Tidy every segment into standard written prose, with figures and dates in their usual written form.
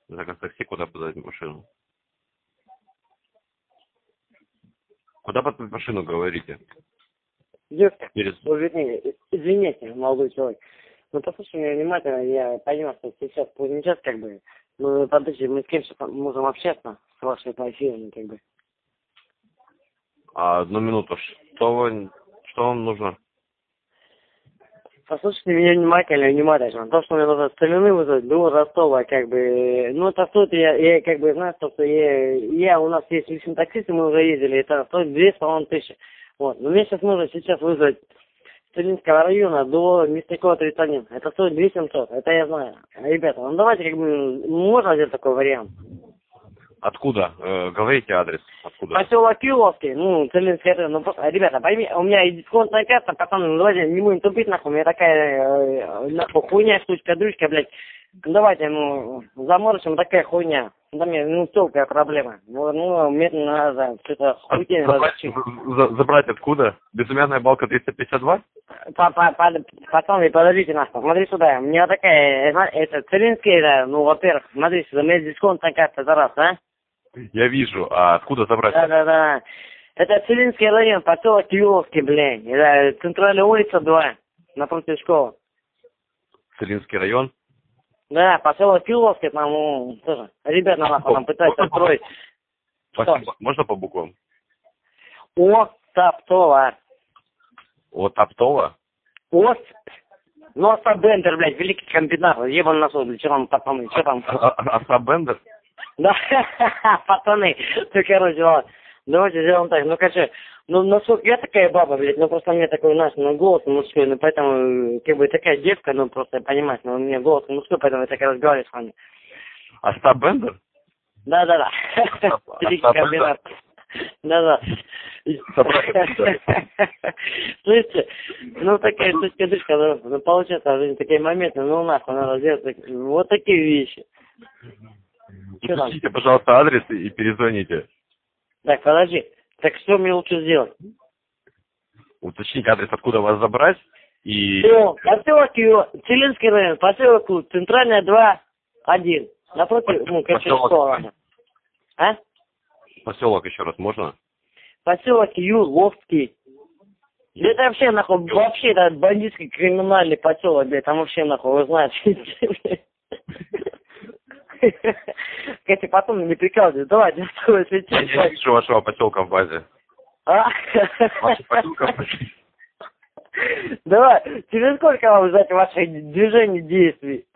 Заказ такси, куда подать машину? Куда подать машину, говорите? Девушка, Через... вернее, извините, молодой человек. Ну, послушай меня внимательно, я понимаю, что сейчас поздний час, как бы. Ну, подожди, мы с кем-то можем общаться, с вашей профилем, как бы. Одну минуту. Что вам нужно? Послушайте меня внимательно. То, что мне нужно старины вызвать, до Ростова, как бы, ну, это стоит, я как бы знаю, что я, у нас есть личный таксист, и мы уже ездили, это стоит 2500. Вот, но мне сейчас вызвать с Целинского района до Мясникова 31. Это стоит 2700, это я знаю. Ребята, ну давайте, как бы, можно сделать такой вариант? Откуда? Говорите адрес. Откуда? Поселок Киловский, ну, Целинский район, ну, просто, ребята, пойми, у меня и дисконтная карта, пацаны, ну, давайте, не будем тупить, нахуй, у меня такая, нахуй, хуйня, штучка-дрючка, блядь. Ну, давайте, ну, заморочим, такая хуйня. Да мне, ну, толкая проблема. Ну, мне надо что-то хуйня разучить. Забрать откуда? Безымянная балка 352? Пацаны, подождите нас, смотри сюда. У меня такая, это, Целинский, да, ну, во-первых, смотри сюда, у меня дисконтная карта, за раз, а? Я вижу. А откуда забрать? Да. Это Целинский район, поселок Юловский, блин. Это центральная улица 2, напротив школы. Целинский район? Да, поселок Юловский, там, ну, тоже. Ребята нахуй там пытаются строить. Спасибо. Можно по буквам? Таптова. Таптова? Бендер, блядь, великий комбинат. Ебан на суд, что там, пацаны, что там? Бендер? Да, пацаны, ну, короче, ладно. Давайте сделаем так, ну, короче, ну, насколько я такая баба, блядь, ну, просто у меня такой наш, ну, голос мужской, ну, поэтому, как бы, такая девка, ну, просто, понимаете, ну, у меня голос мужской, поэтому я так и разговариваю с вами. Бендер? Да. Великий комбинат. Да. Слышите, ну, такая штучка-дышка, ну, получается, в жизни такие моменты, ну, нахуй, надо сделать вот такие вещи. Уточните, пожалуйста, адрес и перезвоните. Так, подожди. Так что мне лучше сделать? Уточните адрес, откуда вас забрать. И... Поселок Целинский район, поселок Центральная 2, 1. Напротив, ну, короче, школа. А? Поселок еще раз можно? Поселок Юловский. Это вообще, нахуй, вообще, это бандитский криминальный поселок, блядь, там вообще, нахуй, вы знаете. Кстати, потом не прикалывайтесь, давайте, оставайтесь. Я не вижу вашего поселка в базе. Ваше поселка в базе. Давай, через сколько вам ждать ваших движений, действий?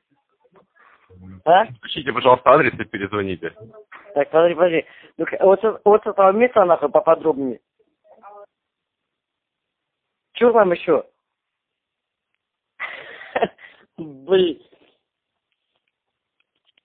Уточните, пожалуйста, адрес и перезвоните. Так, подожди. Ну, вот с этого места, нахуй, поподробнее. Чего вам еще? Блин.